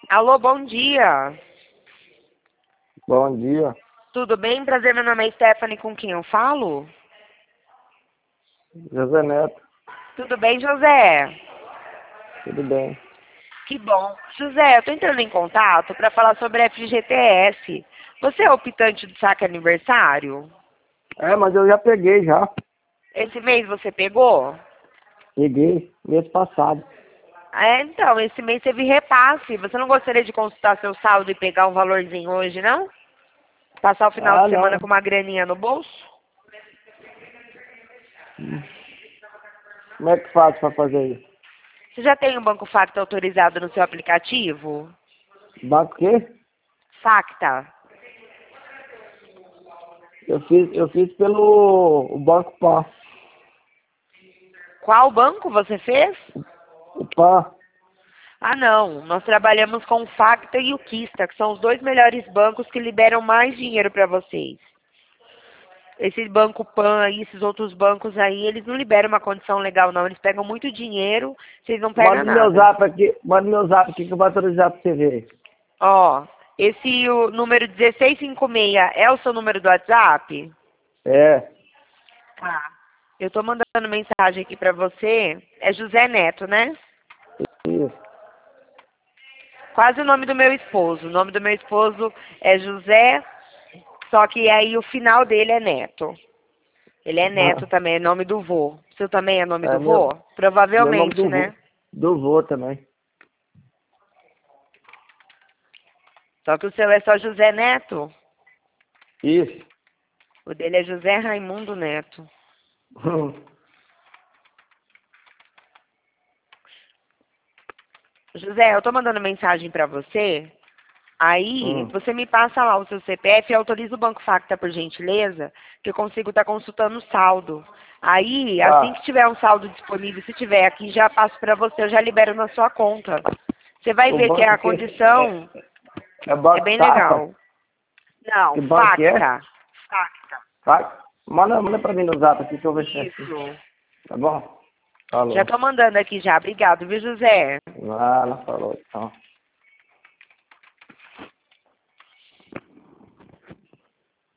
Alô, bom dia. Bom dia, Tudo bem? Prazer, meu nome é Stephanie, com quem eu falo? José Neto, Tudo bem, José? tudo bem? Que bom. José, eu tô entrando em contato para falar sobre a FGTS. Você é optante do saque aniversário? Mas eu já peguei já. Esse mês você pegou? Peguei mês passado. Então, esse mês teve repasse. Você não gostaria de consultar seu saldo e pegar um valorzinho hoje, não? Passar o final de semana Não. com uma graninha no bolso? Como é que faz pra fazer isso? Você já tem um Banco Facta autorizado no seu aplicativo? Banco o quê? Facta. Eu fiz pelo o Banco Pan. Qual banco você fez? O Pan. Ah, não. Nós trabalhamos com o Facta e o Kista, que são os dois melhores bancos que liberam mais dinheiro para vocês. Esse banco Pan aí, esses outros bancos aí, eles não liberam uma condição legal, não. Eles pegam muito dinheiro, vocês não pegam Manda nada. meu zap aqui que eu vou autorizar pra você ver. Ó, o número 1656 é o seu número do WhatsApp? É, Tá. Eu tô mandando mensagem aqui pra você. É José Neto, né? isso. Quase o nome do meu esposo. O nome do meu esposo é José, só que aí o final dele é Neto. Ele é Neto também, é nome do vô. O seu também é nome É do vô? meu nome Provavelmente, né? do vô também. Só que o seu é só José Neto. Isso. O dele é José Raimundo Neto. José, eu tô mandando mensagem pra você. Aí, Hum. você me passa lá o seu CPF e autoriza o Banco Facta, por gentileza, que eu consigo estar consultando o saldo. Aí, assim que Tá. tiver um saldo disponível, se tiver aqui, já passo para você, eu já libero na sua conta. Você vai O ver que banco a que condição é é Banco bem Safra? legal. Não, Que banco que é? Facta. Facta. Vai. Manda pra mim no zap aqui que eu vou ver se é assim. Isso. Tá bom? Já Falou. tô mandando aqui já. Obrigado, viu, José? Ela falou, então.